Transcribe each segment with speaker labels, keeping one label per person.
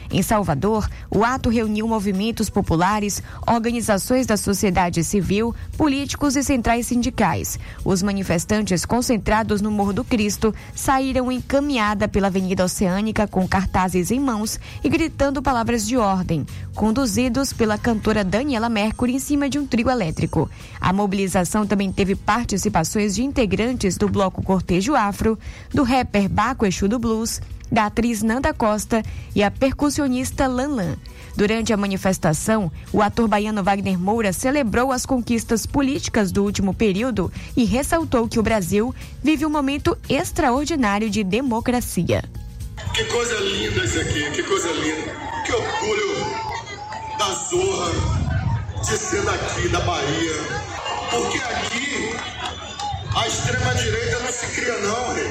Speaker 1: Em Salvador, o ato reuniu movimentos populares, organizações da sociedade civil, políticos e centrais sindicais. Os manifestantes concentrados no Morro do Cristo saíram em caminhada pela Avenida Oceânica com cartazes em mãos e gritando palavras de ordem, conduzidos pela cantora Daniela Mercury em cima de um trio elétrico. A mobilização também teve participações de integrantes do bloco Cortejo Afro, do rapper Baco Exu do Blues, da atriz Nanda Costa e a percussionista Lanlan. Durante a manifestação, o ator baiano Wagner Moura celebrou as conquistas políticas do último período e ressaltou que o Brasil vive um momento extraordinário de democracia.
Speaker 2: Que coisa linda isso aqui, que coisa linda. Que orgulho da Zorra de ser daqui, da Bahia. Porque aqui a extrema-direita não se cria não, rei.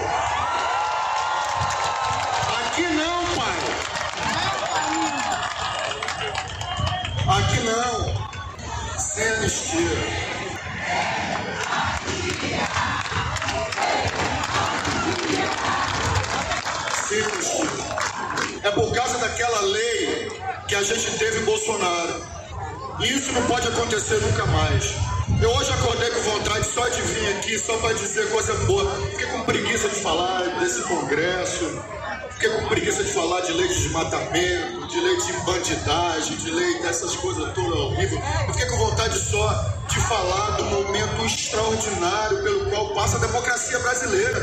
Speaker 2: Aqui não, pai. Aqui não. Sem anistia. Sem anistia. É por causa daquela lei que a gente teve em Bolsonaro. E isso não pode acontecer nunca mais. Eu hoje acordei com vontade só de vir aqui, só para dizer coisa boa. Fiquei com preguiça de falar desse congresso. Fiquei com preguiça de falar de lei de desmatamento, de lei de bandidagem, de lei dessas coisas todas horríveis. Eu fiquei com vontade só de falar do momento extraordinário pelo qual passa a democracia brasileira.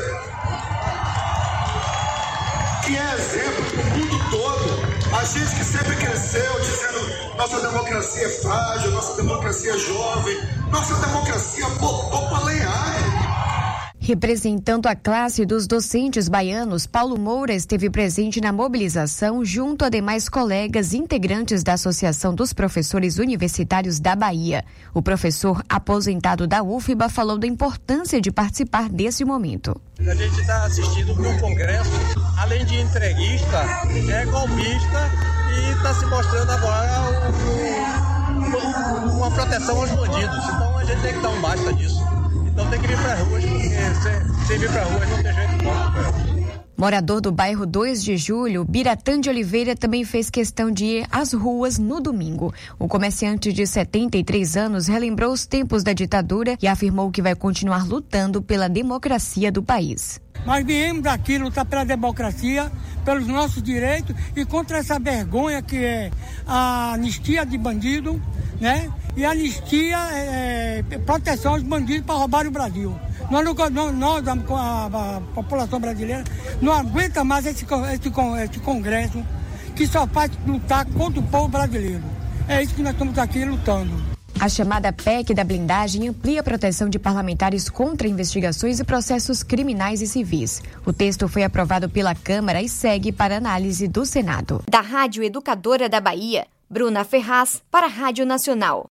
Speaker 2: Que é exemplo para o mundo todo. A gente que sempre cresceu dizendo nossa democracia é frágil, nossa democracia é jovem, nossa democracia botou para lenhar.
Speaker 1: Representando a classe dos docentes baianos, Paulo Moura esteve presente na mobilização junto a demais colegas integrantes da Associação dos Professores Universitários da Bahia. O professor aposentado da UFBA falou da importância de participar desse momento.
Speaker 3: A gente está assistindo um congresso, além de entreguista, é golpista e está se mostrando agora uma proteção aos bandidos. Então a gente tem que dar um basta disso. Então tem que vir para as ruas, porque sem vir para as ruas não tem jeito não.
Speaker 1: Morador do bairro 2 de Julho, Biratã de Oliveira também fez questão de ir às ruas no domingo. O comerciante de 73 anos relembrou os tempos da ditadura e afirmou que vai continuar lutando pela democracia do país.
Speaker 4: Nós viemos aqui lutar pela democracia, pelos nossos direitos e contra essa vergonha que é a anistia de bandido, né? E anistia proteção aos bandidos para roubar o Brasil. Nós, a população brasileira, não aguenta mais esse congresso que só faz lutar contra o povo brasileiro. É isso que nós estamos aqui lutando.
Speaker 1: A chamada PEC da blindagem amplia a proteção de parlamentares contra investigações e processos criminais e civis. O texto foi aprovado pela Câmara e segue para análise do Senado. Da Rádio Educadora da Bahia, Bruna Ferraz para a Rádio Nacional.